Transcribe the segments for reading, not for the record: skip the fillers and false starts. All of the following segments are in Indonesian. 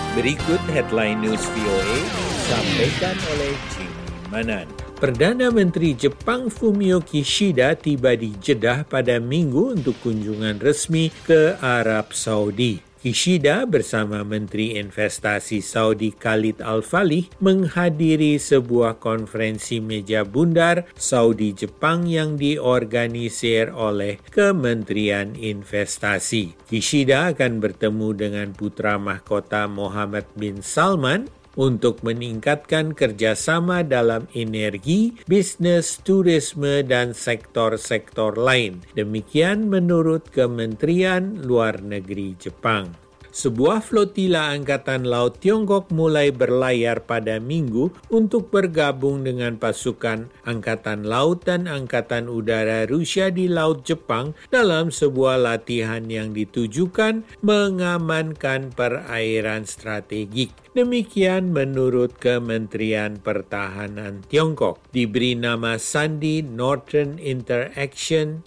Berikut headline news VOA disampaikan oleh Jimmy Manan. Perdana Menteri Jepang Fumio Kishida tiba di Jeddah pada Minggu untuk kunjungan resmi ke Arab Saudi. Kishida bersama Menteri Investasi Saudi Khalid Al-Falih menghadiri sebuah konferensi meja bundar Saudi-Jepang yang diorganisir oleh Kementerian Investasi. Kishida akan bertemu dengan putra mahkota Mohammed bin Salman untuk meningkatkan kerjasama dalam energi, bisnis, turisme, dan sektor-sektor lain. Demikian menurut Kementerian Luar Negeri Jepang. Sebuah flotila Angkatan Laut Tiongkok mulai berlayar pada Minggu untuk bergabung dengan pasukan Angkatan Laut dan Angkatan Udara Rusia di Laut Jepang dalam sebuah latihan yang ditujukan mengamankan perairan strategik. Demikian menurut Kementerian Pertahanan Tiongkok. Diberi nama Sandi Northern Interaction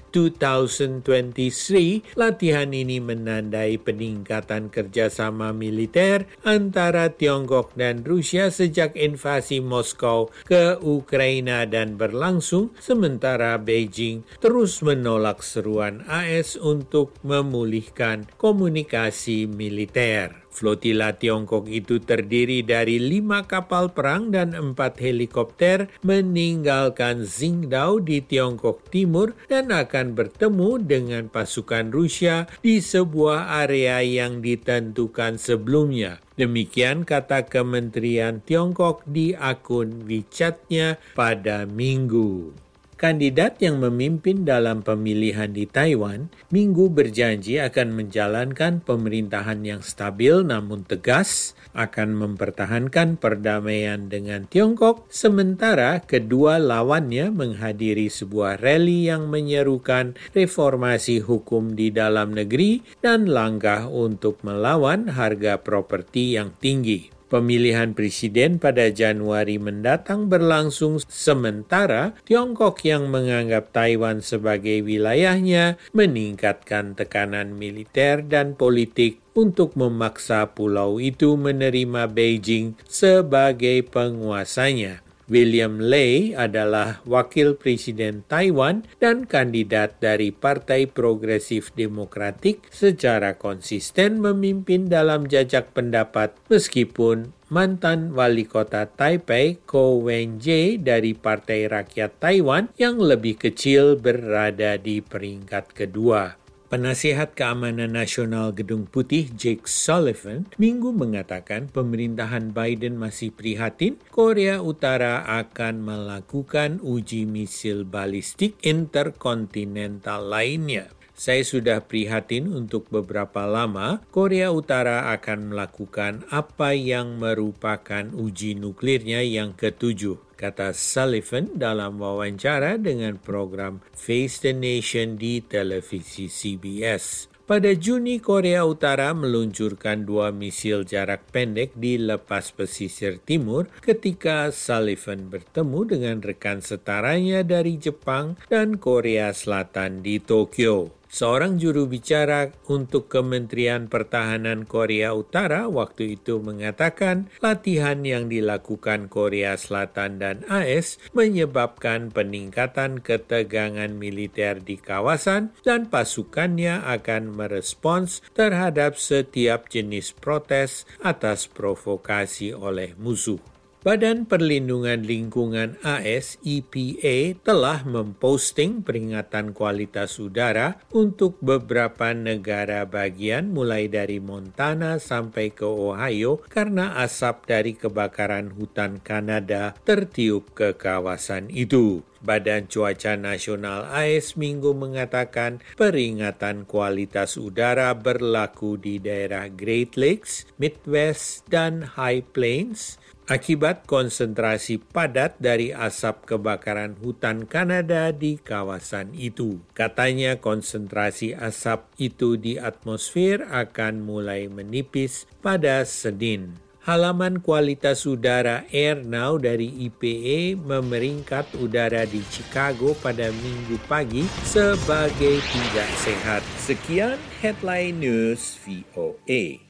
2023, latihan ini menandai peningkatan kerjasama militer antara Tiongkok dan Rusia sejak invasi Moskow ke Ukraina dan berlangsung sementara Beijing terus menolak seruan AS untuk memulihkan komunikasi militer. Flotila Tiongkok itu terdiri dari 5 kapal perang dan 4 helikopter meninggalkan Qingdao di Tiongkok Timur dan akan bertemu dengan pasukan Rusia di sebuah area yang ditentukan sebelumnya. Demikian kata Kementerian Tiongkok di akun WeChat-nya pada Minggu. Kandidat yang memimpin dalam pemilihan di Taiwan, Minggu berjanji akan menjalankan pemerintahan yang stabil namun tegas, akan mempertahankan perdamaian dengan Tiongkok, sementara kedua lawannya menghadiri sebuah rally yang menyerukan reformasi hukum di dalam negeri dan langkah untuk melawan harga properti yang tinggi. Pemilihan presiden pada Januari mendatang berlangsung sementara Tiongkok yang menganggap Taiwan sebagai wilayahnya meningkatkan tekanan militer dan politik untuk memaksa pulau itu menerima Beijing sebagai penguasanya. William Lai adalah wakil presiden Taiwan dan kandidat dari Partai Progresif Demokratik secara konsisten memimpin dalam jajak pendapat meskipun mantan wali kota Taipei Ko Wen-je dari Partai Rakyat Taiwan yang lebih kecil berada di peringkat kedua. Penasihat Keamanan Nasional Gedung Putih Jake Sullivan Minggu mengatakan pemerintahan Biden masih prihatin Korea Utara akan melakukan uji misil balistik interkontinental lainnya. Saya sudah prihatin untuk beberapa lama Korea Utara akan melakukan apa yang merupakan uji nuklirnya yang ketujuh, kata Sullivan dalam wawancara dengan program Face the Nation di televisi CBS. Pada Juni, Korea Utara meluncurkan 2 misil jarak pendek di lepas pesisir timur ketika Sullivan bertemu dengan rekan setaranya dari Jepang dan Korea Selatan di Tokyo. Seorang juru bicara untuk Kementerian Pertahanan Korea Utara waktu itu mengatakan latihan yang dilakukan Korea Selatan dan AS menyebabkan peningkatan ketegangan militer di kawasan dan pasukannya akan merespons terhadap setiap jenis protes atas provokasi oleh musuh. Badan Perlindungan Lingkungan AS EPA telah memposting peringatan kualitas udara untuk beberapa negara bagian mulai dari Montana sampai ke Ohio karena asap dari kebakaran hutan Kanada tertiup ke kawasan itu. Badan Cuaca Nasional AS Minggu mengatakan peringatan kualitas udara berlaku di daerah Great Lakes, Midwest, dan High Plains akibat konsentrasi padat dari asap kebakaran hutan Kanada di kawasan itu. Katanya konsentrasi asap itu di atmosfer akan mulai menipis pada Senin. Halaman kualitas udara AirNow dari EPA memeringkat udara di Chicago pada Minggu pagi sebagai tidak sehat. Sekian Headline News VOA.